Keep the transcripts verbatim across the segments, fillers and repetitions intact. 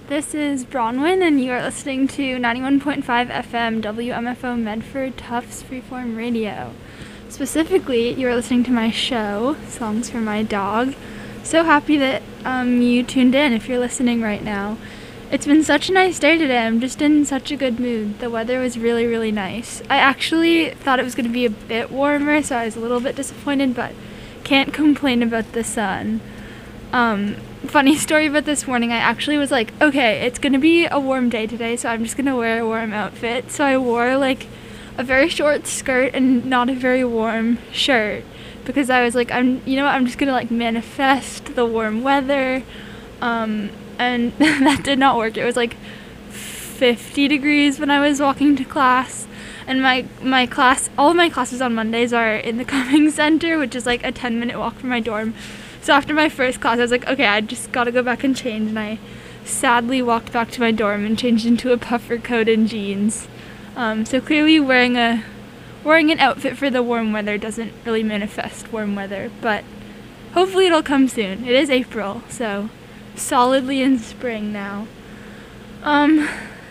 This is Bronwyn, and you are listening to ninety-one point five F M W M F O Medford Tufts Freeform Radio. Specifically, you are listening to my show, Songs for My Dog. So happy that um, you tuned in if you're listening right now. It's been such a nice day today. I'm just in such a good mood. The weather was really, really nice. I actually thought it was going to be a bit warmer, so I was a little bit disappointed, but can't complain about the sun. Um, funny story about this morning, I actually was like, okay, it's gonna be a warm day today, so I'm just gonna wear a warm outfit. So I wore like a very short skirt and not a very warm shirt because I was like, I'm, you know what, I'm just gonna like manifest the warm weather. Um, and that did not work. It was like fifty degrees when I was walking to class. And my, my class, all of my classes on Mondays are in the Cummings Center, which is like a ten minute walk from my dorm. So after my first class, I was like, okay, I just gotta go back and change, and I sadly walked back to my dorm and changed into a puffer coat and jeans. Um, so clearly wearing a wearing an outfit for the warm weather doesn't really manifest warm weather, but hopefully it'll come soon. It is April, so solidly in spring now. Um,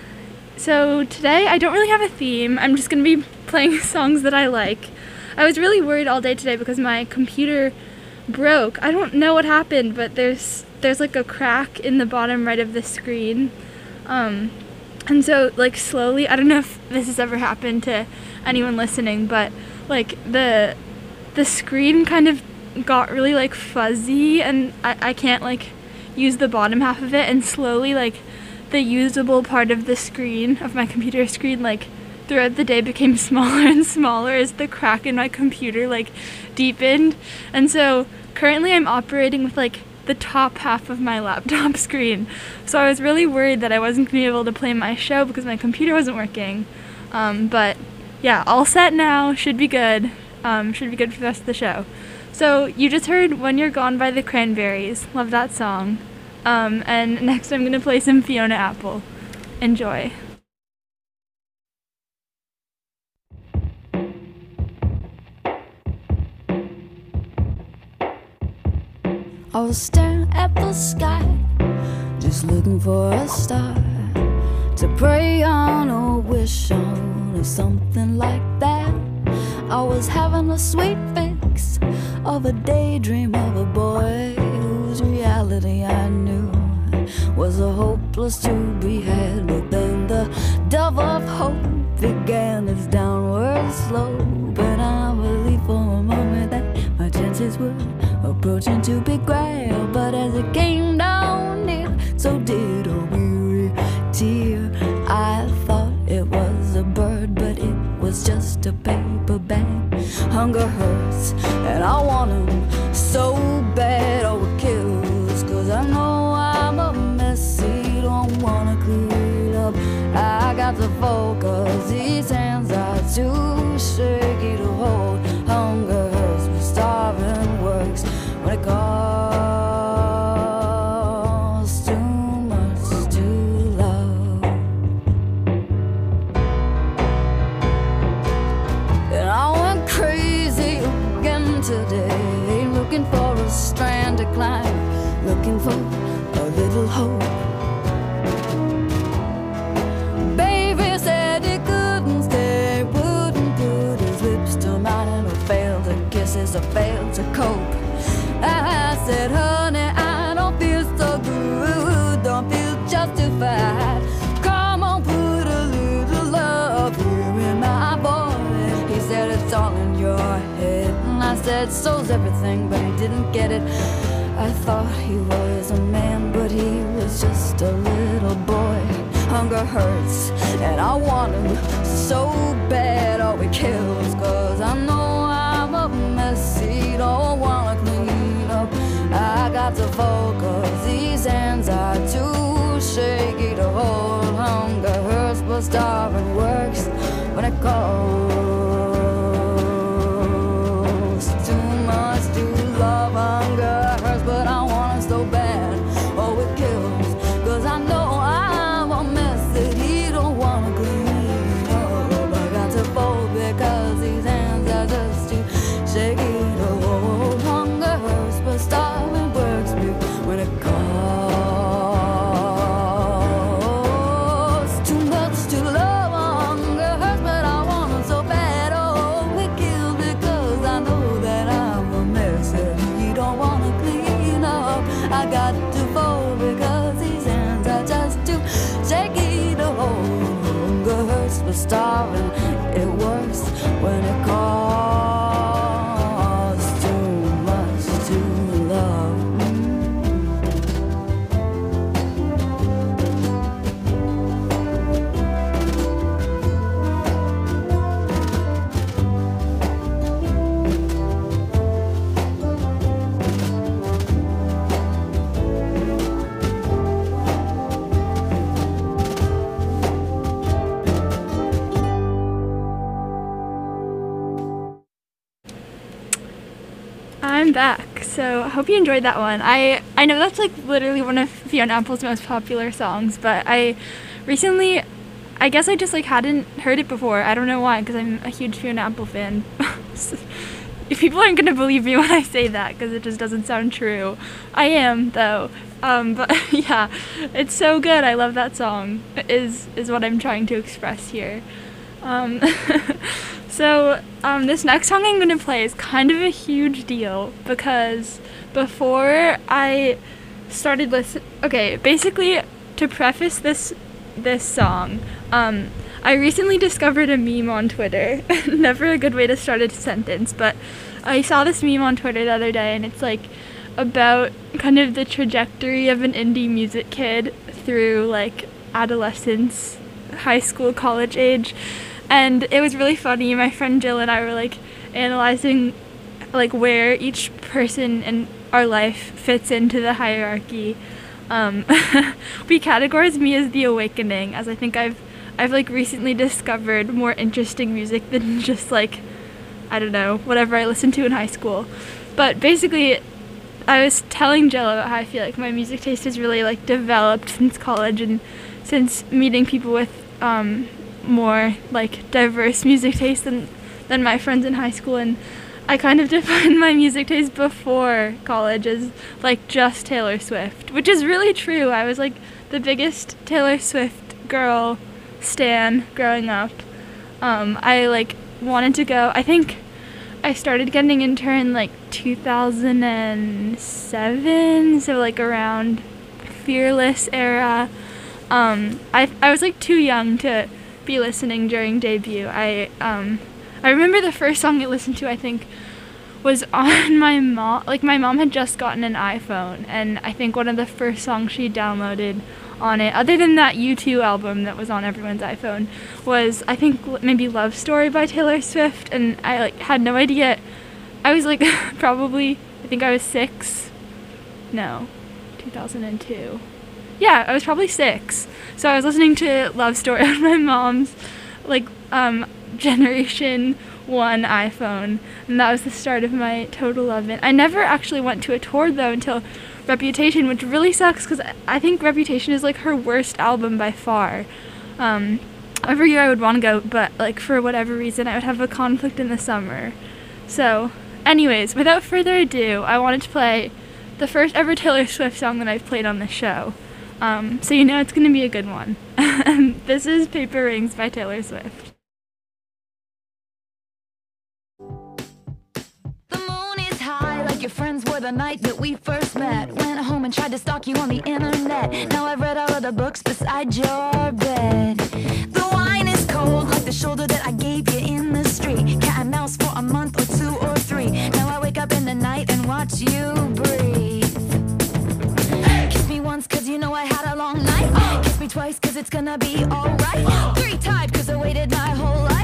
so today I don't really have a theme. I'm just gonna be playing songs that I like. I was really worried all day today because my computer broke. I don't know what happened, but there's there's like a crack in the bottom right of the screen, um, and so like slowly, I don't know if this has ever happened to anyone listening, but like the the screen kind of got really like fuzzy, and I, I can't like use the bottom half of it, and slowly like the usable part of the screen of my computer screen like throughout the day became smaller and smaller as the crack in my computer like deepened. And so currently I'm operating with like the top half of my laptop screen. So I was really worried that I wasn't going to be able to play my show because my computer wasn't working. Um, but yeah, all set now, should be good. Um, should be good for the rest of the show. So you just heard When You're Gone by the Cranberries. Love that song. Um, and next I'm going to play some Fiona Apple. Enjoy. I was staring at the sky, just looking for a star to pray on or wish on or something like that. I was having a sweet fix of a daydream of a boy whose reality I knew was a hopeless to be had. But then the dove of hope began its downward slope, and I believed for a moment that my chances were approaching to be grabbed. But as it came down near, so did a weary tear. I thought it was a bird, but it was just a paper bag. Hunger hurts, and I want him so bad. Oh, it kills, cause I know I'm a messy, don't wanna clean up. I got to focus, these hands are too shaky to hold. Hunger hurts, but starving works when it costs too much to love. And I went crazy again today, looking for a strand to climb, looking for a little hope. Baby said he couldn't stay, wouldn't put his lips to mine, or failed to kisses, or failed to cope. I said, honey, I don't feel so good, don't feel justified. Come on, put a little love here in my voice. He said, it's all in your head. And I said, so's everything, but he didn't get it. I thought he was a man, but he was just a little boy. Hunger hurts, and I want him so bad. Oh, it kills, cause I know I'm a messy, don't wanna clean up. I got to focus, these hands are too shaky to hold. Hunger hurts, but starving works when it costs too much to love. Hunger hurts, but I want it so bad. Oh, it kills, cause I know I'm a mess that he don't wanna clean up. I got to fold because these hands are just too shaky to hold. Hunger hurts, but starving works me when it costs I'm back. So I hope you enjoyed that one. I, I know that's like literally one of Fiona Apple's most popular songs, but I recently, I guess I just like hadn't heard it before. I don't know why, because I'm a huge Fiona Apple fan. If people aren't gonna believe me when I say that, because it just doesn't sound true. I am though. Um, but yeah, it's so good. I love that song. Is is what I'm trying to express here. Um, so um, this next song I'm gonna play is kind of a huge deal because before I started listen, okay, basically to preface this this song, um, I recently discovered a meme on Twitter. Never a good way to start a sentence, but I saw this meme on Twitter the other day, and it's like about kind of the trajectory of an indie music kid through like adolescence, high school, college age. And it was really funny. My friend Jill and I were like analyzing like where each person in our life fits into the hierarchy. Um, we categorize me as the awakening, as I think I've I've like recently discovered more interesting music than just like, I don't know, whatever I listened to in high school. But basically, I was telling Jill about how I feel like my music taste has really like developed since college and since meeting people with um, more like diverse music taste than than my friends in high school. And I kind of defined my music taste before college as like just Taylor Swift, which is really true. I was like the biggest Taylor Swift girl stan growing up. Um, I like wanted to go, I think I started getting into her in like two thousand seven, so like around Fearless era. Um, I I was like too young to be listening during debut. I um I remember the first song I listened to, I think, was on my mom, like my mom had just gotten an iPhone, and I think one of the first songs she downloaded on it, other than that U two album that was on everyone's iPhone, was I think maybe Love Story by Taylor Swift. And I like had no idea. I was like probably, I think I was six, no, two thousand two. Yeah, I was probably six. So I was listening to Love Story on my mom's like um, generation one iPhone, and that was the start of my total love of it. I never actually went to a tour though until Reputation, which really sucks because I think Reputation is like her worst album by far. Um, every year I would want to go, but like for whatever reason I would have a conflict in the summer. So anyways, without further ado, I wanted to play the first ever Taylor Swift song that I've played on the show. Um, so you know it's going to be a good one. This is Paper Rings by Taylor Swift. Your friends were the night that we first met. Went home and tried to stalk you on the internet. Now I've read all of the books beside your bed. The wine is cold like the shoulder that I gave you in the street. Cat and mouse for a month or two or three. Now I wake up in the night and watch you breathe. Kiss me once cause you know I had a long night. Kiss me twice cause it's gonna be alright. Three times cause I waited my whole life.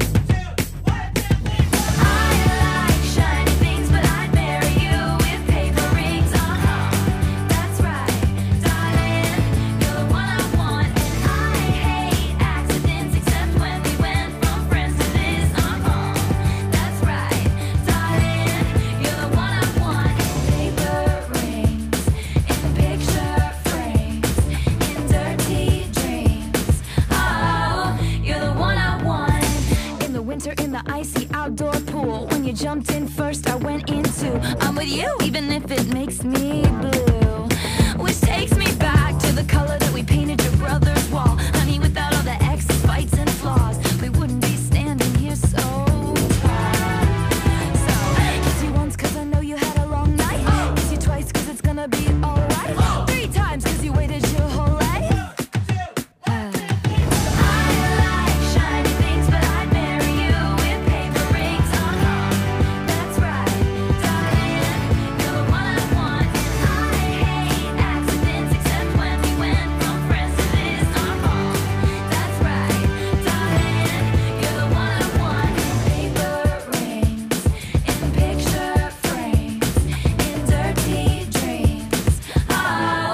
Jumped in first, I went into. I'm with you, even if it makes me blue. Which takes me back to the color that we painted your brother's wall. Honey, without all the exes, fights, and flaws, we wouldn't be standing here so tall. So, kiss you once cause I know you had a long night. Kiss you twice cause it's gonna be alright. Three times cause you waited your whole life. Oh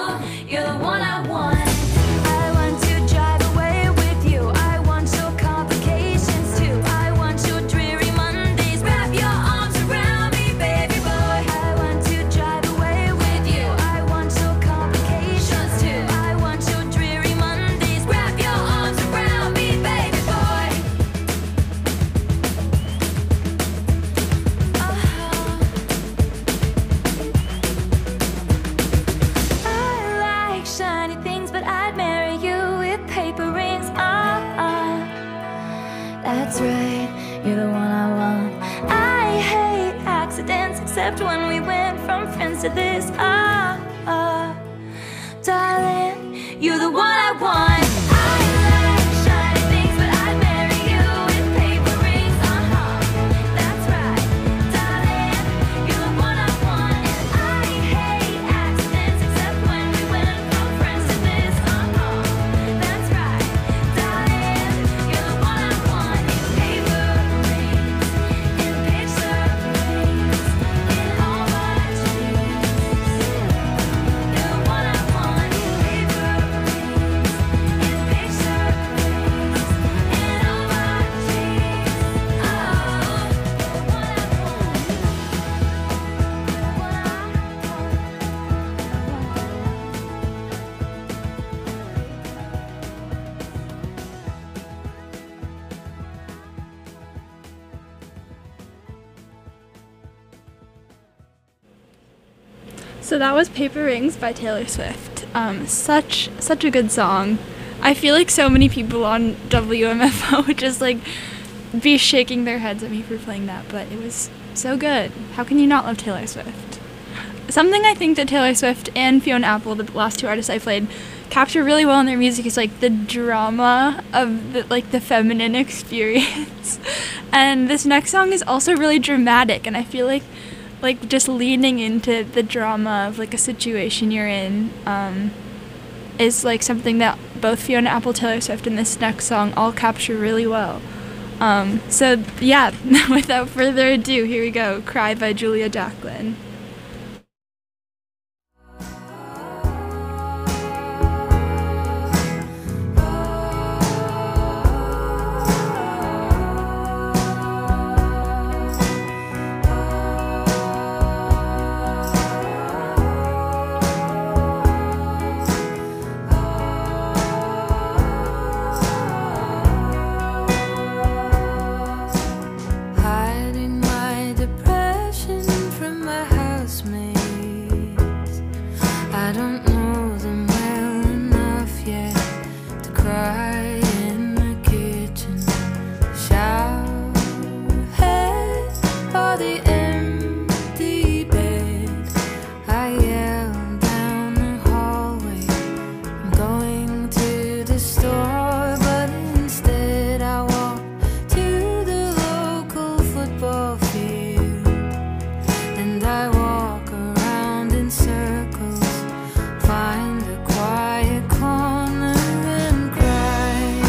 left when we went from friends to this. Ah, ah, darling, you're the one I want. I like shiny things, but I'd marry you with paper rings. Uh-huh, that's right, darling, you're the one I want. And I hate accidents, except when we went from friends to this. Uh-huh, that's right, darling, you're the one I want. In paper rings, in picture rings, in all my dreams. You're the one I want. In paper rings, in picture rings, in all my dreams. Oh, you're the one I want. The one I want. So that was Paper Rings by Taylor Swift. Um, such such a good song. I feel like so many people on W M F O would just like be shaking their heads at me for playing that, but it was so good. How can you not love Taylor Swift? Something I think that Taylor Swift and Fiona Apple, the last two artists I played, capture really well in their music is like the drama of the, like the feminine experience. And this next song is also really dramatic, and I feel like like just leaning into the drama of like a situation you're in um, is like something that both Fiona Apple, Taylor Swift, and this next song all capture really well. Um, so yeah, without further ado, here we go. Cry by Julia Jacklin. Hiding my depression from my housemates. I don't know them well enough yet to cry in the kitchen. Shower head or the empty bed. I yell down the hallway, I'm going to the store, but instead I walk to the local football field, and I walk around in circles, find a quiet corner and cry,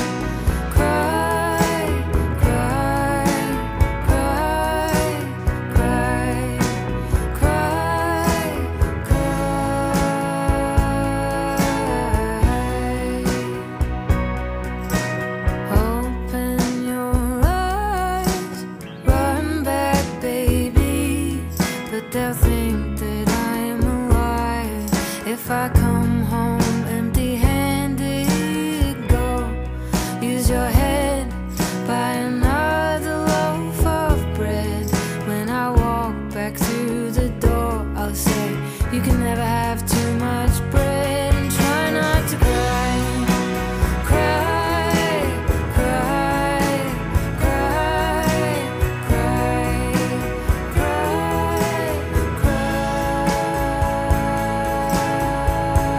cry, cry, cry, cry, cry, cry. Open your eyes, run back, baby, but they'll think that I'm a liar if I come home empty-handed. Go, use your head, buy another loaf of bread. When I walk back through the door, I'll say, you can never have too much bread, and try not to cry. Cry, cry, cry, cry, cry, cry.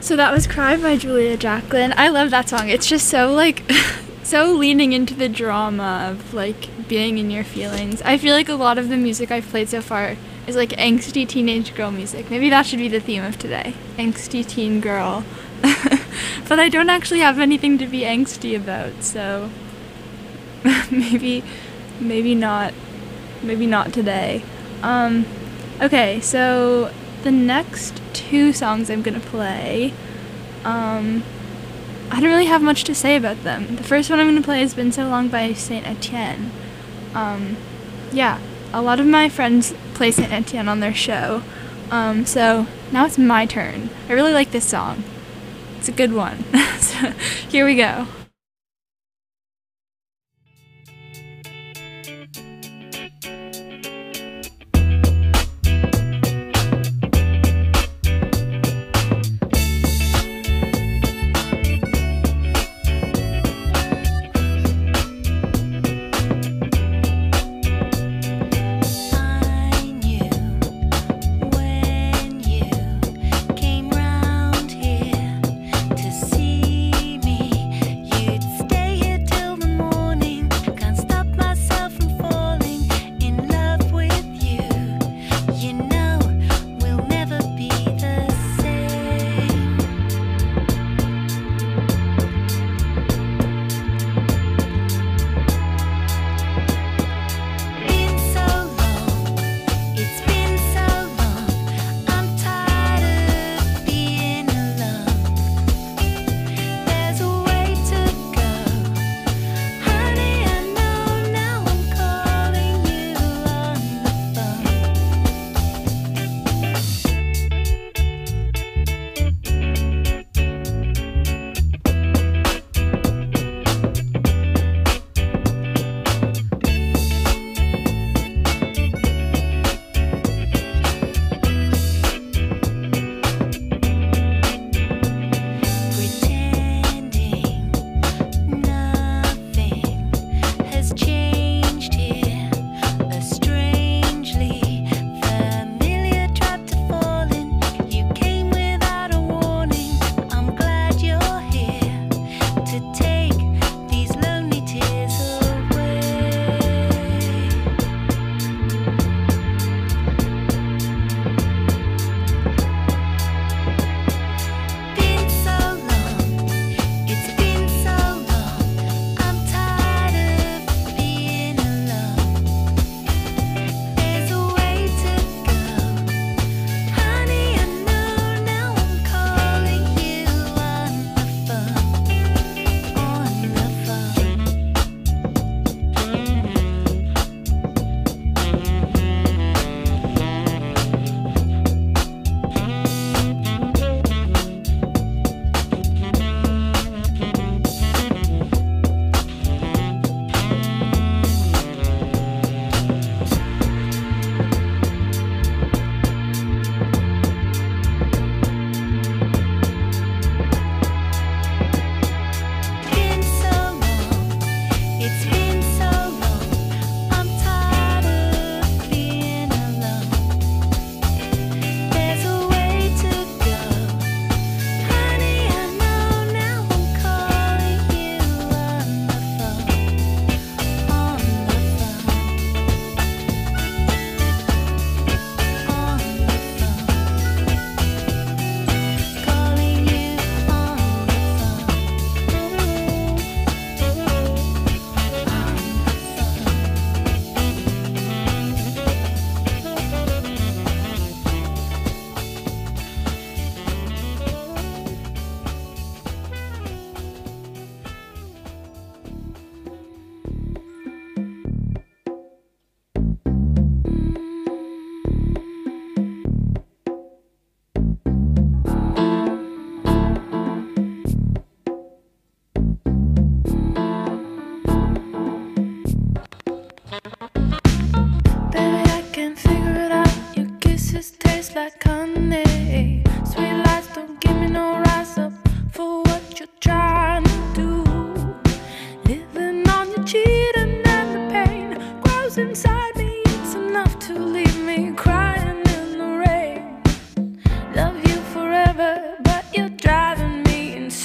So that was Cry by Julia Jacqueline. I love that song. It's just so like so leaning into the drama of like being in your feelings. I feel like a lot of the music I've played so far is like angsty teenage girl music. Maybe that should be the theme of today. Angsty teen girl. But I don't actually have anything to be angsty about, so maybe maybe not maybe not today. Um okay, so the next two songs I'm gonna play, um, I don't really have much to say about them. The first one I'm gonna play is Been So Long by Saint Etienne. Um, yeah, a lot of my friends play Saint Etienne on their show, um, so now it's my turn. I really like this song. It's a good one. So here we go. Came round here to see me.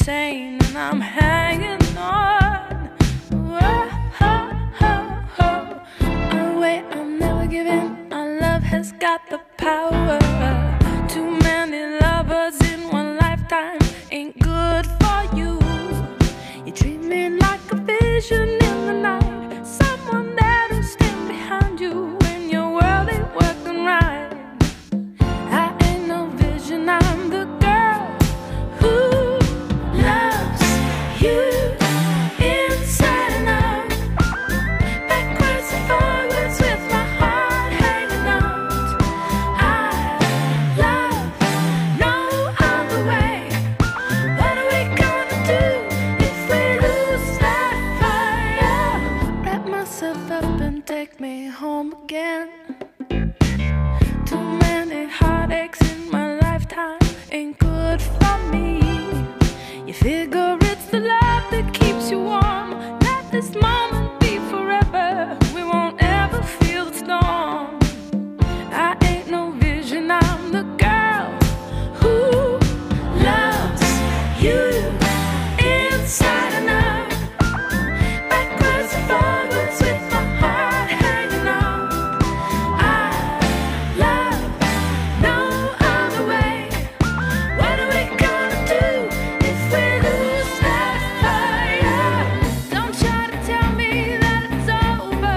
insane and I'm hanging on. Whoa, ho, ho, ho. Oh wait, I'll never give in. My love has got the power. Too many lovers in one lifetime ain't good for you. You treat me like a vision in the night, someone that'll stand behind you when your world ain't working right. I ain't no vision, I'm the girl who loves you inside and out, backwards and forwards with my heart hanging out. I love no other way. What are we gonna do if we lose that fire? Wrap myself up and take me home again. Too many heartaches in my lifetime ain't good for me. You figure it's the love that keeps you warm. Let this moment be forever. We won't ever feel the storm. I ain't no vision, I'm the girl who loves you inside and out, backwards and forwards with my heart hanging out. I love no other way. What are we gonna do if we lose that fire? Don't try to tell me that it's over.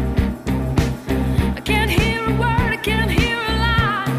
I can't hear a word, I can't hear a lie.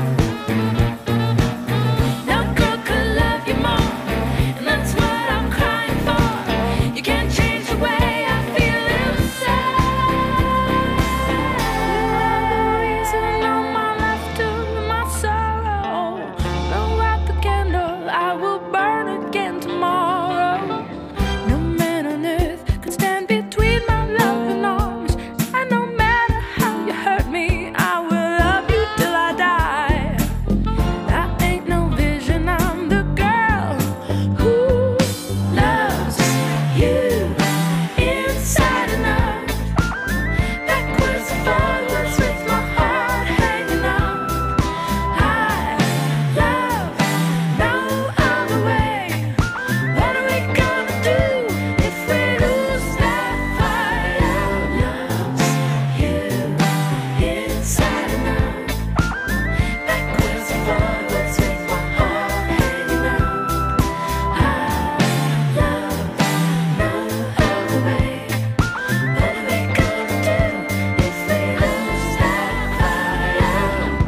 No girl could love you more, and that's what I'm crying for. You can't change the way I feel inside. You're the reason all my laughter and my sorrow. Blow out the candle, I will burn again tomorrow. No man on earth could stand between my loving arms, and no matter how you hurt me, I will love you till I die. I ain't no vision, I'm the girl who loves you inside and out, backwards and forwards with my heart hanging out. I love no other way. What are we gonna do if we lose that fire? Loves you inside and out, backwards and forwards with my heart hanging out. I love no other way. What are we gonna do if we lose that fire?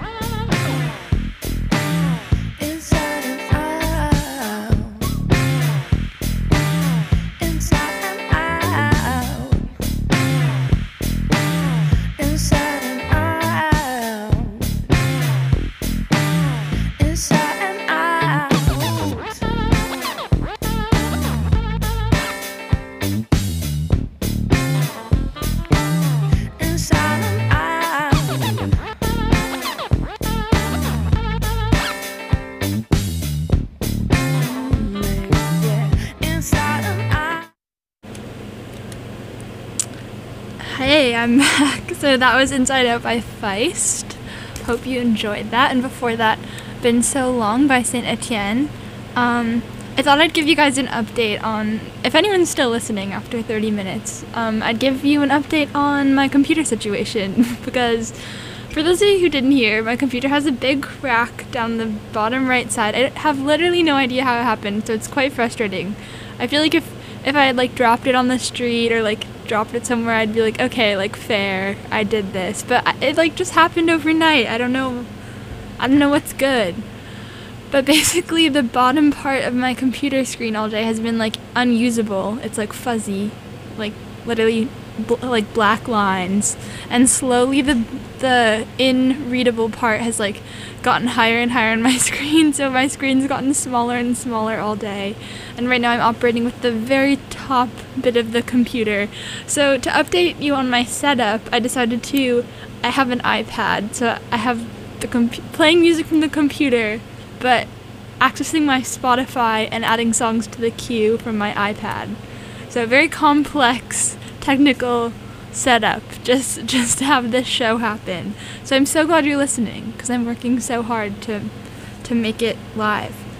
Inside and out, inside and out, inside and out, inside and out. Inside and out. Yeah. Inside and out. Hey, I'm back. So that was Inside Out by Feist. Hope you enjoyed that. And before that, Been So Long by Saint Etienne. Um, I thought I'd give you guys an update on, if anyone's still listening after thirty minutes, um, I'd give you an update on my computer situation because for those of you who didn't hear, my computer has a big crack down the bottom right side. I have literally no idea how it happened, so it's quite frustrating. I feel like if, if I had like dropped it on the street or like dropped it somewhere, I'd be like, okay, like fair, I did this. But I, it like just happened overnight. I don't know, I don't know what's good. But basically the bottom part of my computer screen all day has been like unusable. It's like fuzzy, like literally bl- like black lines, and slowly the the in-readable part has like gotten higher and higher on my screen, so my screen's gotten smaller and smaller all day. And right now I'm operating with the very top bit of the computer. So to update you on my setup, I decided to, I have an iPad, so I have the comp- playing music from the computer, but accessing my Spotify and adding songs to the queue from my iPad. So very complex technical setup just just to have this show happen. So I'm so glad you're listening because I'm working so hard to to make it live.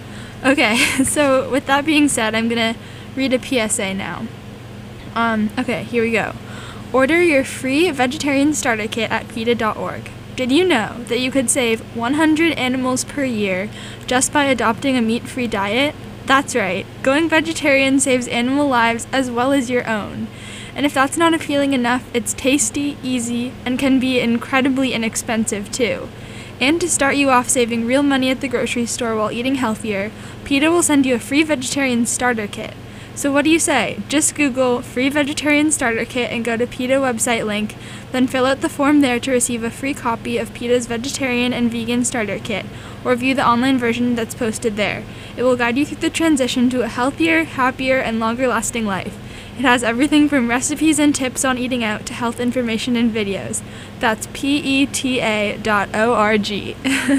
Okay, so with that being said, I'm gonna read a P S A now. Um, okay, here we go. Order your free vegetarian starter kit at PETA dot org. Did you know that you could save one hundred animals per year just by adopting a meat-free diet? That's right. Going vegetarian saves animal lives as well as your own. And if that's not appealing enough, it's tasty, easy, and can be incredibly inexpensive too. And to start you off saving real money at the grocery store while eating healthier, PETA will send you a free vegetarian starter kit. So what do you say? Just Google free vegetarian starter kit and go to PETA website link, then fill out the form there to receive a free copy of PETA's vegetarian and vegan starter kit, or view the online version that's posted there. It will guide you through the transition to a healthier, happier, and longer-lasting life. It has everything from recipes and tips on eating out to health information and videos. That's P E T A dot O R G.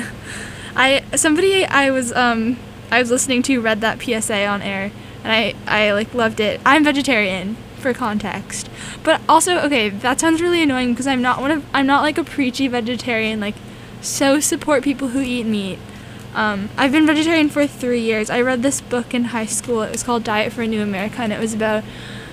I somebody I was um I was listening to read that P S A on air, and I I like loved it. I'm vegetarian, for context, but also okay, that sounds really annoying because I'm not one of I'm not like a preachy vegetarian, like so support people who eat meat. Um, I've been vegetarian for three years. I read this book in high school. It was called Diet for a New America, and it was about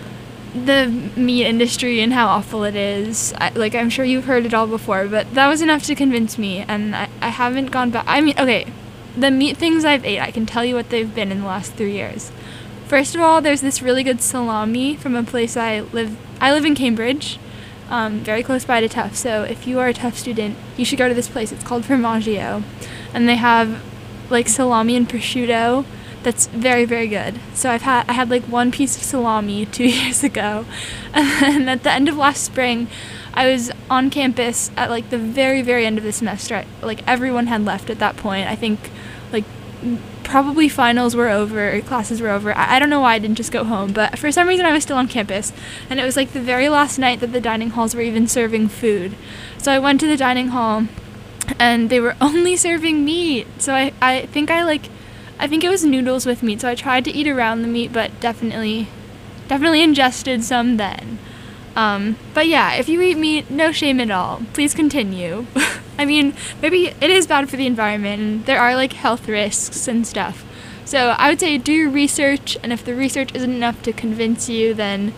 the meat industry and how awful it is. I, like, I'm sure you've heard it all before, but that was enough to convince me, and I, I haven't gone back. I mean, okay, the meat things I've ate, I can tell you what they've been in the last three years. First of all, there's this really good salami from a place I live. I live in Cambridge, um, very close by to Tufts, so if you are a Tufts student, you should go to this place. It's called Formaggio, and they have, like, salami and prosciutto that's very, very good. So I've had I had like one piece of salami two years ago, and at the end of last spring, I was on campus at like the very, very end of the semester. I, like everyone had left at that point. I think like probably finals were over, classes were over. I, I don't know why I didn't just go home, but for some reason I was still on campus, and it was like the very last night that the dining halls were even serving food. So I went to the dining hall, and they were only serving meat. So I, I think I like. I think it was noodles with meat, so I tried to eat around the meat, but definitely, definitely ingested some then. Um, but yeah, if you eat meat, no shame at all. Please continue. I mean, maybe it is bad for the environment, and there are like health risks and stuff. So I would say do your research, and if the research isn't enough to convince you, then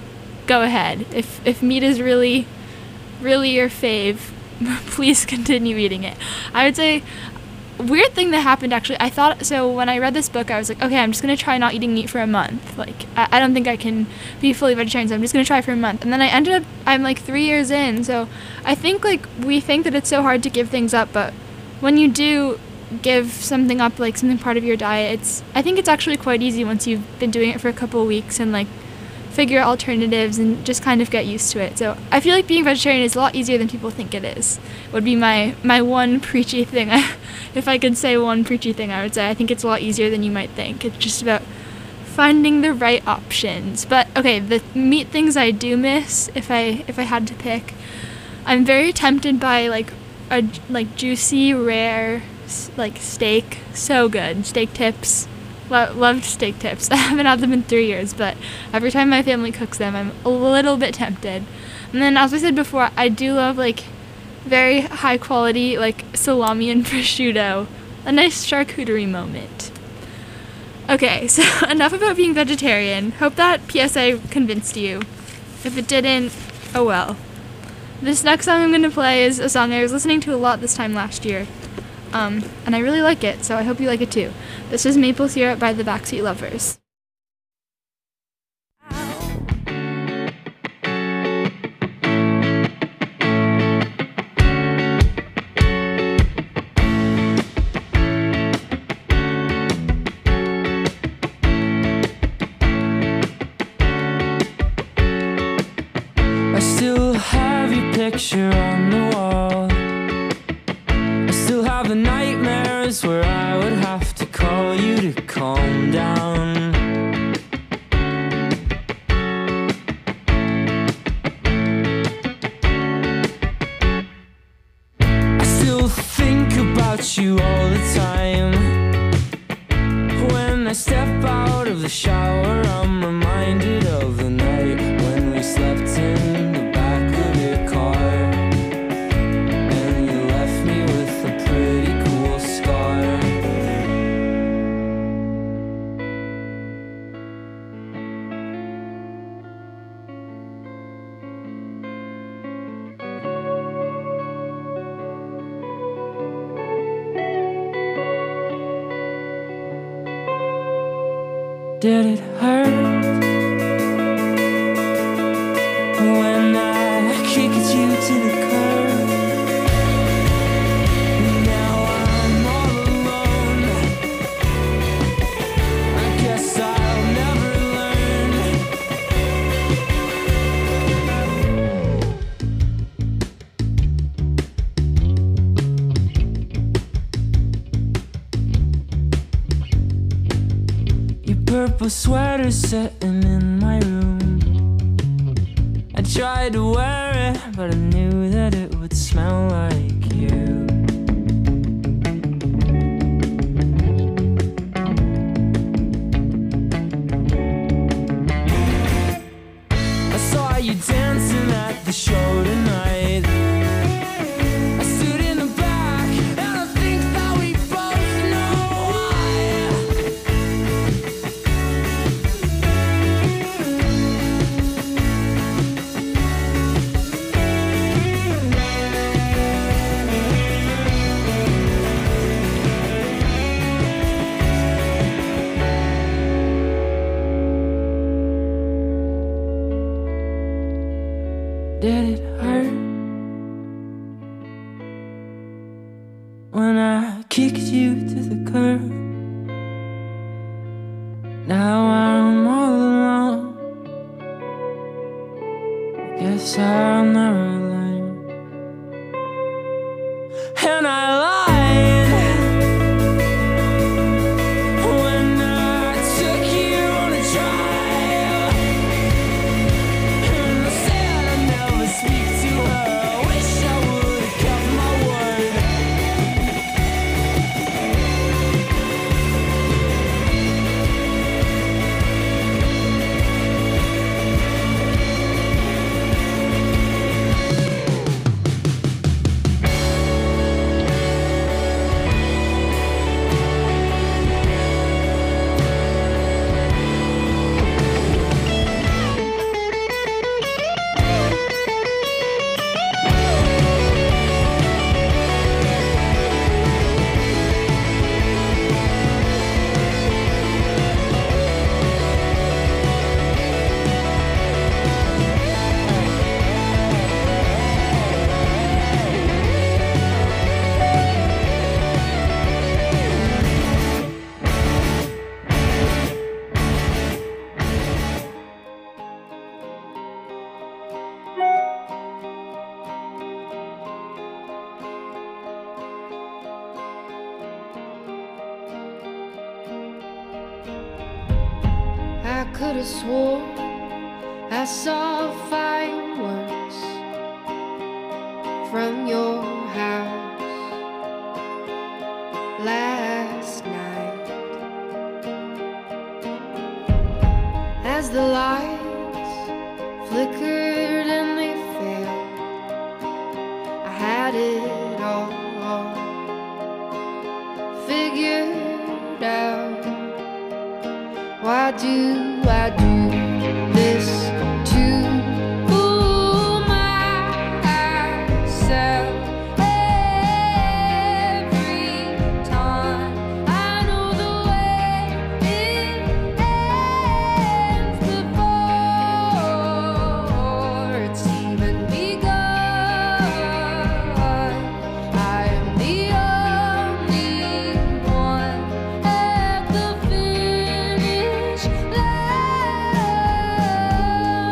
go ahead. If if meat is really, really your fave, please continue eating it. I would say. Weird thing that happened actually, I thought, so when I read this book I was like, okay, I'm just going to try not eating meat for a month. Like, I, I don't think I can be fully vegetarian, so I'm just going to try for a month. And then I ended up, I'm like three years in, so I think like we think that it's so hard to give things up, but when you do give something up, like something part of your diet, it's, I think it's actually quite easy once you've been doing it for a couple of weeks and like figure out alternatives and just kind of get used to it. So I feel like being vegetarian is a lot easier than people think it is. Would be my, my one preachy thing. If I could say one preachy thing, I would say I think it's a lot easier than you might think. It's just about finding the right options. But okay, the meat things I do miss, if I if I had to pick, I'm very tempted by like a like juicy, rare like steak. So good. Steak tips. Lo- loved steak tips. I haven't had them in three years, but every time my family cooks them, I'm a little bit tempted. And then, as I said before, I do love like very high quality like salami and prosciutto. A nice charcuterie moment. Okay, so enough about being vegetarian. Hope that P S A convinced you. If it didn't, oh well. This next song I'm going to play is a song I was listening to a lot this time last year. Um, and I really like it, so I hope you like it too. This is Maple Syrup by the Backseat Lovers. I still have your picture on the wall. I still have the nightmares where I would have to call you to calm down. I still think about you all the time. When I step out of the shower, I'm reminded of the night when we slept in the back of your car, and you left me with a pretty cool scar. Did it hurt when I kicked you to the curb? Now I'm all alone. I guess I'll never learn. Your purple sweater sitting in my room. I tried to wear it, but I knew that it would smell like you. I saw you dancing at the show tonight. I stood in the back, and I think that we both know why. Did it hurt when I kicked you to the curb? Now I'm all alone. Guess I'll never learn. And I lied when I took you on a drive. And I said I'd never speak to her. I wish I would've kept my word. I could have swore I saw fireworks from your house last night. As the lights flickered and they failed, I had it all figured out. Why do I do this to fool myself every time? I know the way it ends before it's even begun. I am the only one at the finish line.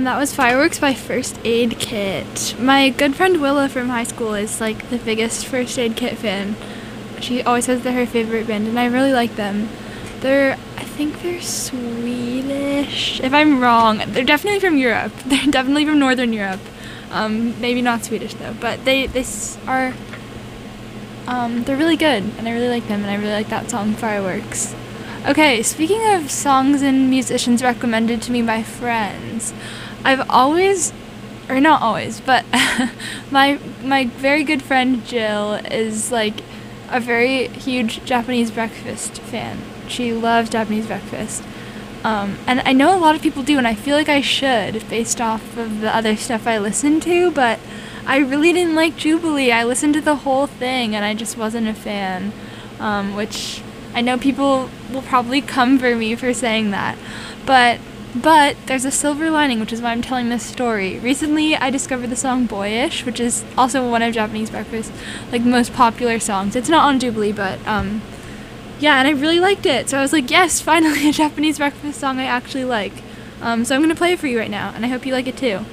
Um, that was Fireworks by First Aid Kit. My good friend Willa from high school is like the biggest First Aid Kit fan. She always says they're her favorite band, and I really like them. They're, I think they're Swedish. If I'm wrong, they're definitely from Europe. They're definitely from Northern Europe. Um, maybe not Swedish though, but they, they s- are, um, they're really good, and I really like them, and I really like that song, Fireworks. Okay, speaking of songs and musicians recommended to me by friends, I've always, or not always, but my my very good friend Jill is like a very huge Japanese breakfast fan. She loves Japanese breakfast. Um, and I know a lot of people do, and I feel like I should based off of the other stuff I listen to, but I really didn't like Jubilee. I listened to the whole thing, and I just wasn't a fan, um, which I know people will probably come for me for saying that, but but there's a silver lining, which is why I'm telling this story. Recently, I discovered the song Boyish, which is also one of Japanese breakfast, like, most popular songs. It's not on Jubilee, but um, yeah, and I really liked it. So I was like, yes, finally a Japanese breakfast song I actually like. Um, so I'm gonna play it for you right now, and I hope you like it too.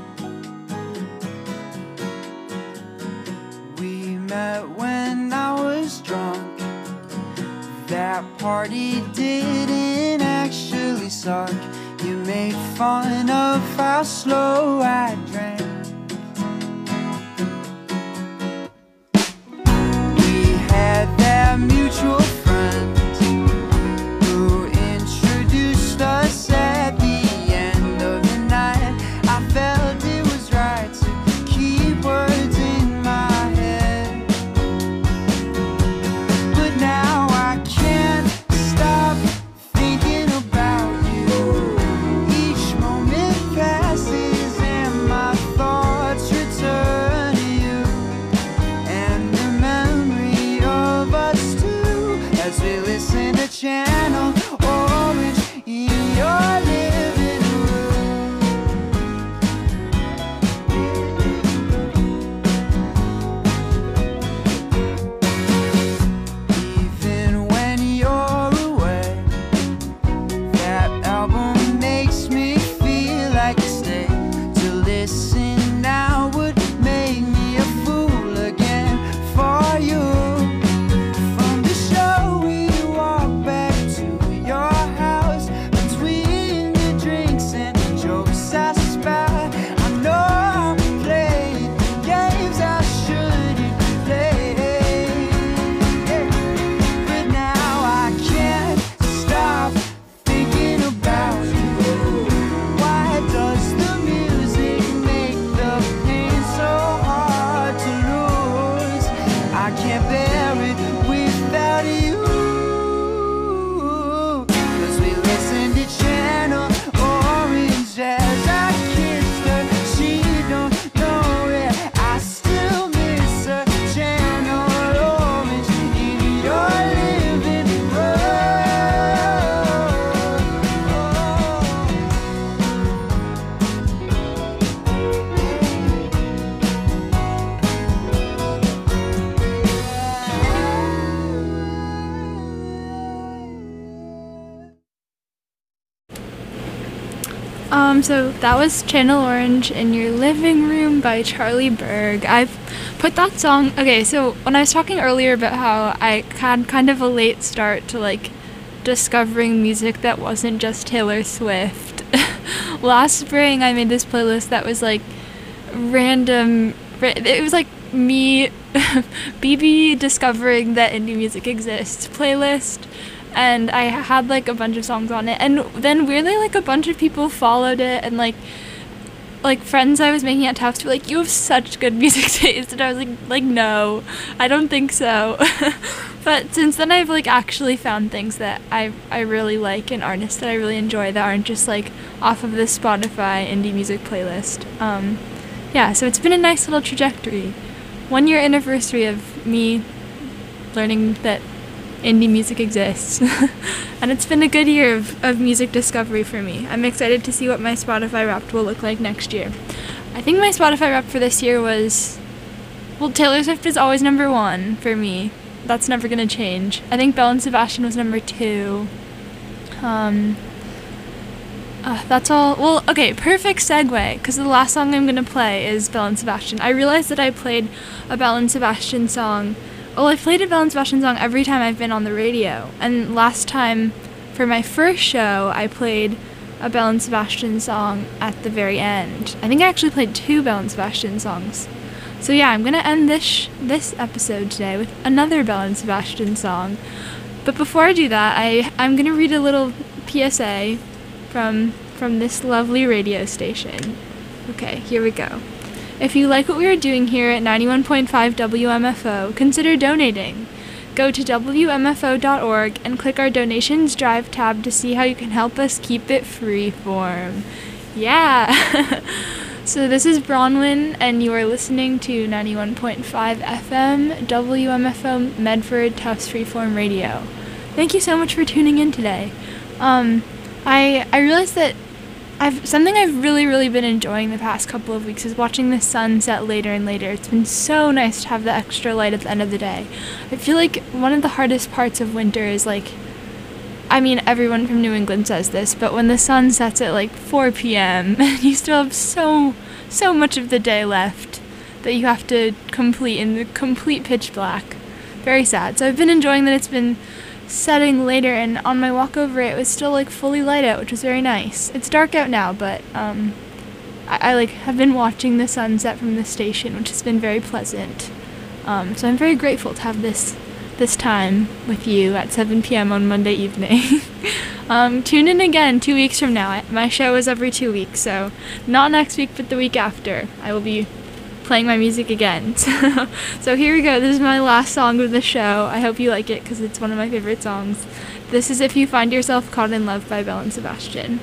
met when I That party didn't actually suck. You made fun of how slow I drank. We had that mutual friend who introduced us at the end of the night. I felt it was right to keep words in my head, but now I can't stop thinking about you. Each moment passes and my thoughts return to you, and the memory of us two as we listen to Channel Orange in your living room. Even when you're away, that album makes me feel like a stay. To listen now would make me a fool again for you. From the show we walk back to your house, between the drinks and the jokes I spout. I know I'm playing games I shouldn't play, but now I can't stop thinking about you. Why does the music make the pain so hard to lose? I can't bear it without you. 'Cause we listen to Channel Orange as I kissed her. She don't know it, I still miss her. Channel Orange in your living room. Um, so that was Channel Orange in Your Living Room by Charlie Berg. I've put that song, okay, so when I was talking earlier about how I had kind of a late start to like discovering music that wasn't just Taylor Swift. Last spring I made this playlist that was like random, ra- it was like me, B B discovering that indie music exists playlist. And I had like a bunch of songs on it, and then weirdly like a bunch of people followed it, and like like friends I was making at Tufts were like, you have such good music taste, and I was like like no, I don't think so. But since then I've like actually found things that I I really like and artists that I really enjoy that aren't just like off of this Spotify indie music playlist. Um, yeah, so it's been a nice little trajectory. One year anniversary of me learning that indie music exists. And it's been a good year of, of music discovery for me. I'm excited to see what my Spotify Wrapped will look like next year. I think my Spotify Wrapped for this year was, well, Taylor Swift is always number one for me. That's never gonna change. I think Belle and Sebastian was number two. Um, uh, that's all. Well, okay, perfect segue, because the last song I'm gonna play is Belle and Sebastian. I realized that I played a Belle and Sebastian song. Well, I've played a Belle and Sebastian song every time I've been on the radio. And last time, for my first show, I played a Belle and Sebastian song at the very end. I think I actually played two Belle and Sebastian songs. So yeah, I'm gonna end this sh- this episode today with another Belle and Sebastian song. But before I do that, I I'm gonna read a little P S A from from this lovely radio station. Okay, here we go. If you like what we are doing here at ninety-one point five W M F O, consider donating. Go to W M F O dot org and click our Donations Drive tab to see how you can help us keep it freeform. Yeah! So this is Bronwyn, and you are listening to ninety-one point five F M W M F O Medford Tufts Freeform Radio. Thank you so much for tuning in today. Um, I I realized that I've something I've really, really been enjoying the past couple of weeks is watching the sun set later and later. It's been so nice to have the extra light at the end of the day. I feel like one of the hardest parts of winter is like, I mean, everyone from New England says this, but when the sun sets at like four p.m. and you still have so, so much of the day left that you have to complete in the complete pitch black. Very sad. So I've been enjoying that it's been setting later, and on my walk over it was still like fully light out, which was very nice. It's dark out now, but um, I, I like have been watching the sunset from the station, which has been very pleasant. Um, so I'm very grateful to have this this time with you at seven p.m. on Monday evening. um, tune in again two weeks from now. My show is every two weeks, so not next week, but the week after. I will be playing my music again. So, so here we go. This is my last song of the show. I hope you like it because it's one of my favorite songs. This is If You Find Yourself Caught in Love by Belle and Sebastian.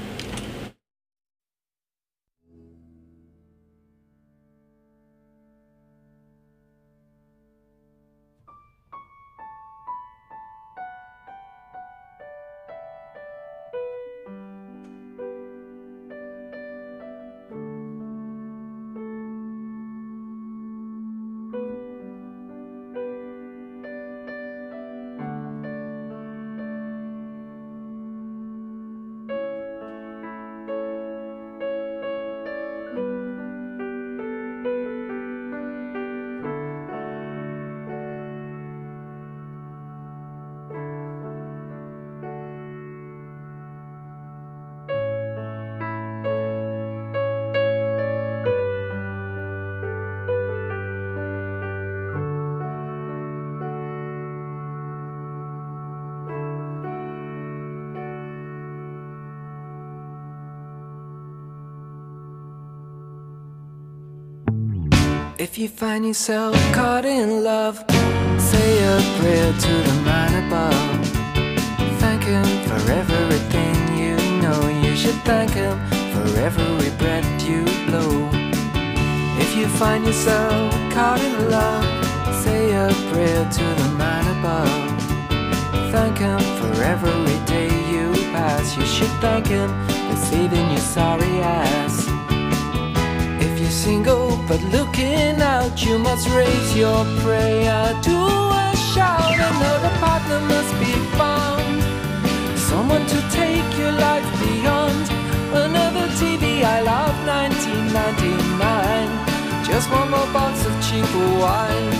If you find yourself caught in love, say a prayer to the man above. Thank him for everything you know. You should thank him for every breath you blow. If you find yourself caught in love, say a prayer to the man above. Thank him for every day you pass. You should thank him for saving your sorry ass. If you're single but looking out, you must raise your prayer to a shout. Another partner must be found, someone to take your life beyond. Another T V I love nineteen ninety-nine, just one more box of cheaper wine.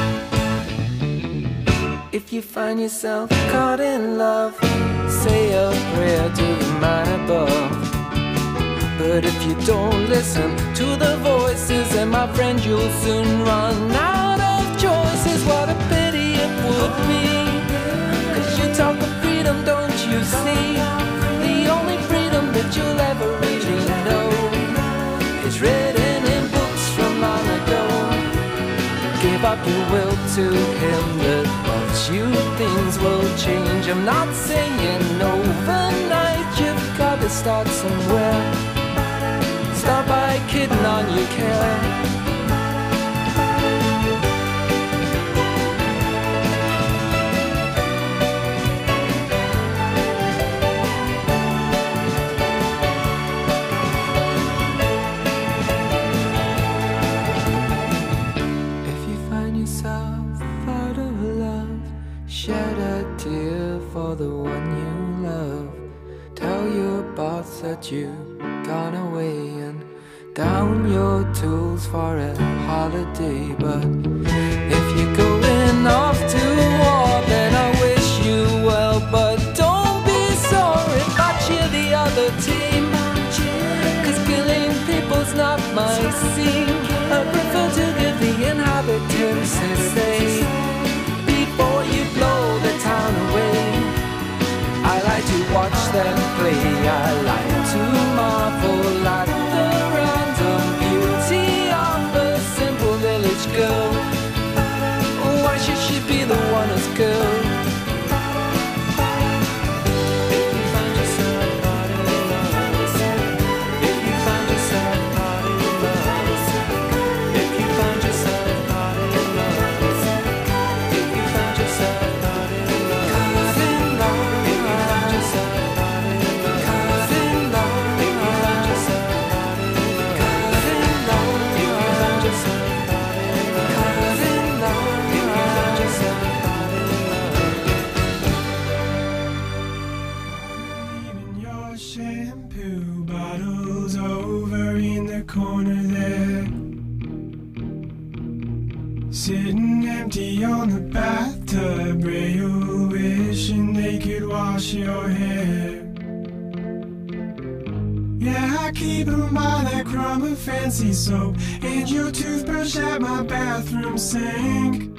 If you find yourself caught in love, say a prayer to the man above. But if you don't listen to the voices, then my friend, you'll soon run out of choices. What a pity it would be, 'cause you talk of freedom, don't you see? The only freedom that you'll ever really know is written in books from long ago. Give up your will to him that loves you, things will change. I'm not saying overnight, you've got to start somewhere. Start by kidding on your care. If you find yourself out of love, shed a tear for the one you love. Tell your boss that you've gone away and down your tools for a holiday. But if you're going off to war, then I wish you well. But don't be sorry if I cheer the other team, 'cause killing people's not my scene. I prefer to give the inhabitants a say before you blow the town away. I like to watch them play, I like to marvel at the random beauty of a simple village girl. Why should she be the one as girl? If you find yourself caught in love, if you find yourself caught in love, if you find yourself caught in love, if you find yourself caught in love, caught in love, if you find yourself caught in love, caught in love, if you find yourself caught in love, caught in love, if you find yourself caught in love, caught in love, if you find yourself caught in love. Leaving your shampoo bottles over in the corner there, sitting empty on the bathtub rail, wishing wash your hair. Yeah, I keep 'em by that crumb of fancy soap, and your toothbrush at my bathroom sink.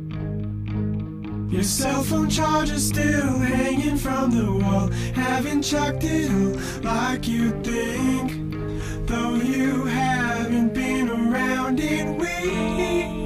Your cell phone charger still hanging from the wall, haven't chucked it all like you think. Though you haven't been around in weeks,